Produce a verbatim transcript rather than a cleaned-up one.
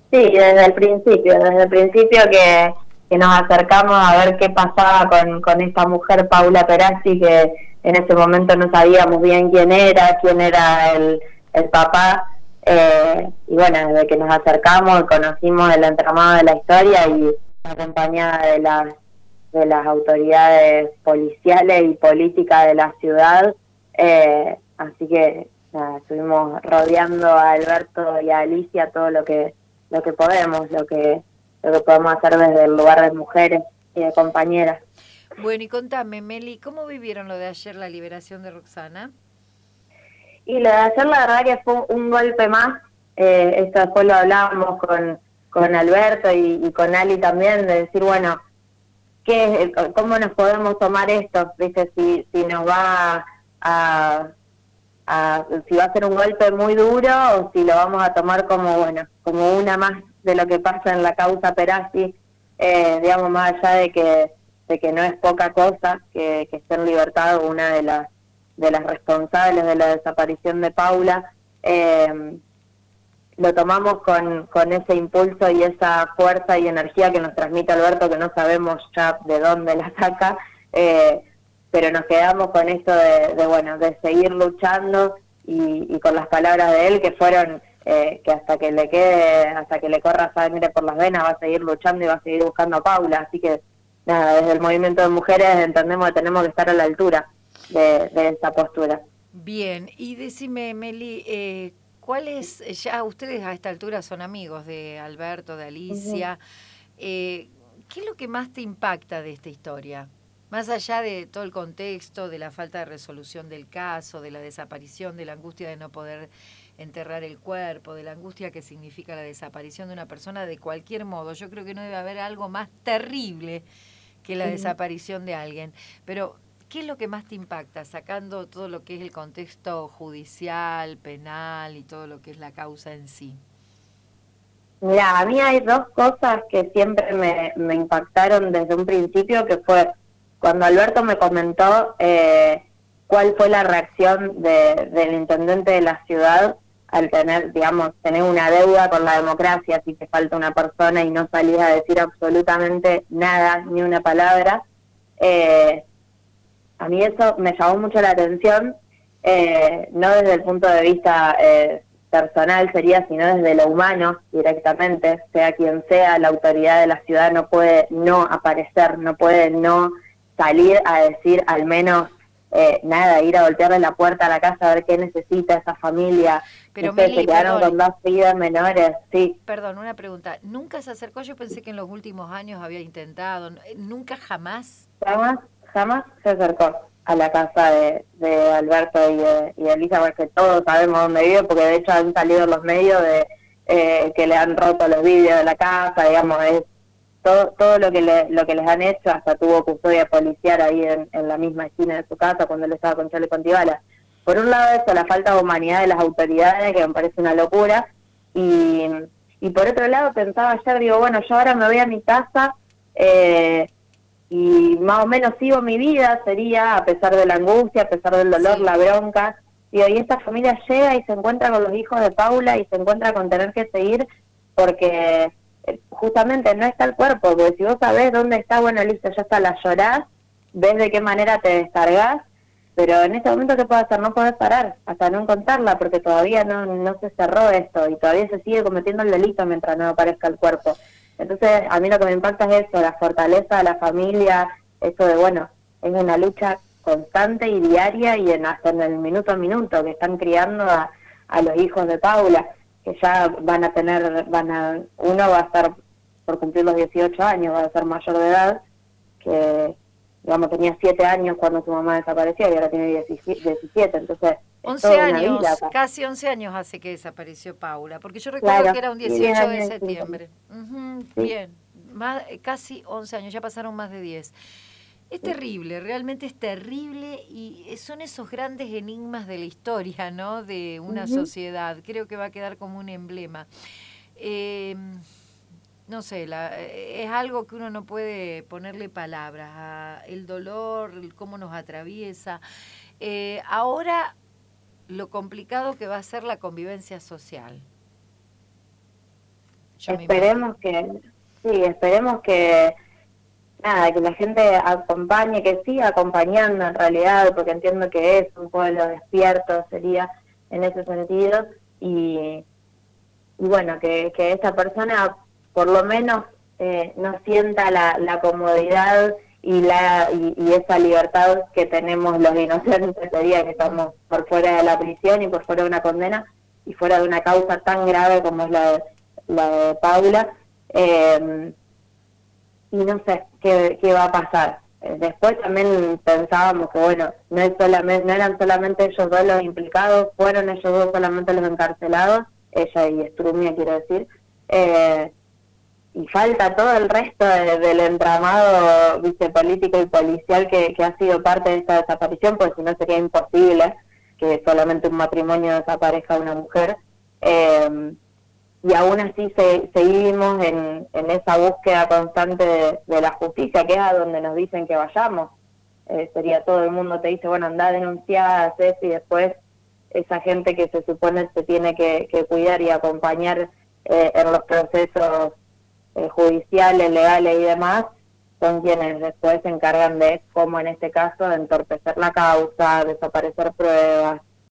Sí, desde el principio, desde el principio que, que nos acercamos a ver qué pasaba con, con esta mujer, Paula Perazzi, que en ese momento no sabíamos bien quién era, quién era el, el papá, eh, y bueno, desde que nos acercamos conocimos el entramado de la historia y acompañada de las, de las autoridades policiales y políticas de la ciudad, eh, así que nada, estuvimos rodeando a Alberto y a Alicia todo lo que lo que podemos, lo que lo que podemos hacer desde el lugar de mujeres y de compañeras. Bueno, y contame, Meli, ¿cómo vivieron lo de ayer, la liberación de Roxana? Y lo de ayer la verdad que fue un golpe más, eh, esto después lo hablábamos con, con Alberto y, y con Ali también, de decir, bueno, ¿qué, ¿cómo nos podemos tomar esto? ¿Viste? Si, si nos va a, a, si va a ser un golpe muy duro o si lo vamos a tomar como, bueno, como una más de lo que pasa en la causa Perazzi, eh, digamos, más allá de que, de que no es poca cosa que, que esté en libertad una de las de las responsables de la desaparición de Paula, eh, lo tomamos con, con ese impulso y esa fuerza y energía que nos transmite Alberto, que no sabemos ya de dónde la saca, eh, pero nos quedamos con esto de, de bueno, de seguir luchando y, y con las palabras de él que fueron eh, que hasta que le quede, hasta que le corra sangre por las venas va a seguir luchando y va a seguir buscando a Paula, así que nada, desde el movimiento de mujeres entendemos que tenemos que estar a la altura de, de esa postura. Bien, y decime, Meli, eh, ¿cuál es, ya ustedes a esta altura son amigos de Alberto, de Uh-huh. Alicia, eh, ¿qué es lo que más te impacta de esta historia? Más allá de todo el contexto, de la falta de resolución del caso, de la desaparición, de la angustia de no poder enterrar el cuerpo, de la angustia que significa la desaparición de una persona de cualquier modo, yo creo que no debe haber algo más terrible que la Uh-huh. desaparición de alguien. Pero, ¿qué es lo que más te impacta, sacando todo lo que es el contexto judicial, penal y todo lo que es la causa en sí? Mira, a mí hay dos cosas que siempre me, me impactaron desde un principio, que fue cuando Alberto me comentó eh, cuál fue la reacción de, del intendente de la ciudad al tener, digamos, tener una deuda con la democracia, si te falta una persona y no salís a decir absolutamente nada, ni una palabra. Eh, a mí eso me llamó mucho la atención, eh, no desde el punto de vista eh, personal sería, sino desde lo humano directamente, sea quien sea, la autoridad de la ciudad no puede no aparecer, no puede no salir a decir al menos eh, nada, ir a golpearle la puerta a la casa a ver qué necesita esa familia. Pero Ustedes se Meli, quedaron perdón, con dos vidas menores, sí. perdón, una pregunta. ¿Nunca se acercó? Yo pensé que en los últimos años había intentado. ¿Nunca jamás? Jamás, jamás se acercó a la casa de, de Alberto y de, y de Elisa, porque todos sabemos dónde vive, porque de hecho han salido los medios de eh, que le han roto los vidrios de la casa, digamos, es todo todo lo que le, lo que les han hecho, hasta tuvo custodia policial ahí en, en la misma esquina de su casa cuando él estaba con chaleco antibala. Por un lado eso, la falta de humanidad de las autoridades, que me parece una locura, y, y por otro lado pensaba ayer, digo, bueno, yo ahora me voy a mi casa, eh, y más o menos sigo mi vida, sería a pesar de la angustia, a pesar del dolor, Sí. la bronca, digo, y esta familia llega y se encuentra con los hijos de Paula y se encuentra con tener que seguir porque eh, justamente no está el cuerpo, porque si vos sabés dónde está, bueno, listo, ya está, la llorás, ves de qué manera te descargás, pero en este momento, ¿qué puedo hacer? No podés parar hasta no encontrarla porque todavía no, no se cerró esto y todavía se sigue cometiendo el delito mientras no aparezca el cuerpo. Entonces, a mí lo que me impacta es eso, la fortaleza de la familia, eso de, bueno, es una lucha constante y diaria y en, hasta en el minuto a minuto, que están criando a, a los hijos de Paula, que ya van a tener, van a, uno va a estar por cumplir los dieciocho años, va a ser mayor de edad, que, digamos, tenía siete años cuando su mamá desapareció y ahora tiene diecisiete, entonces es once toda una vida años, acá. casi once años hace que desapareció Paula, porque yo recuerdo que Claro, era un y diez dieciocho de años y cinco meses. septiembre. Ujú, Sí, bien, más, casi once años, ya pasaron más de diez. Es sí. terrible, realmente es terrible y son esos grandes enigmas de la historia, ¿no? De una Uh-huh. sociedad. Creo que va a quedar como un emblema. Eh, no sé, la, es algo que uno no puede ponerle palabras a el dolor, el cómo nos atraviesa. Eh, ahora lo complicado que va a ser la convivencia social. Yo me esperemos que, sí, esperemos que, nada, que la gente acompañe, que siga acompañando en realidad, porque entiendo que es un pueblo despierto, sería en ese sentido, y, y bueno, que, que esa persona por lo menos eh, no sienta la, la comodidad y la y, y esa libertad que tenemos los inocentes, sería que estamos por fuera de la prisión y por fuera de una condena y fuera de una causa tan grave como es la de, la de Paula. Eh, y no sé qué, qué va a pasar. Eh, Después también pensábamos que, bueno, no, es solamente, no eran solamente ellos dos los implicados, fueron ellos dos solamente los encarcelados, ella y Estrumia, quiero decir, eh, y falta todo el resto de, del entramado vicepolítico y policial que, que ha sido parte de esta desaparición, porque si no sería imposible que solamente un matrimonio desaparezca una mujer. Eh, y aún así se, seguimos en, en esa búsqueda constante de, de la justicia, que es a donde nos dicen que vayamos. Eh, sería todo el mundo te dice, bueno, anda a denunciar, haces, y después esa gente que se supone se tiene que, que cuidar y acompañar eh, en los procesos eh, judiciales, legales y demás, son quienes después se encargan de, como en este caso, de entorpecer la causa, desaparecer pruebas,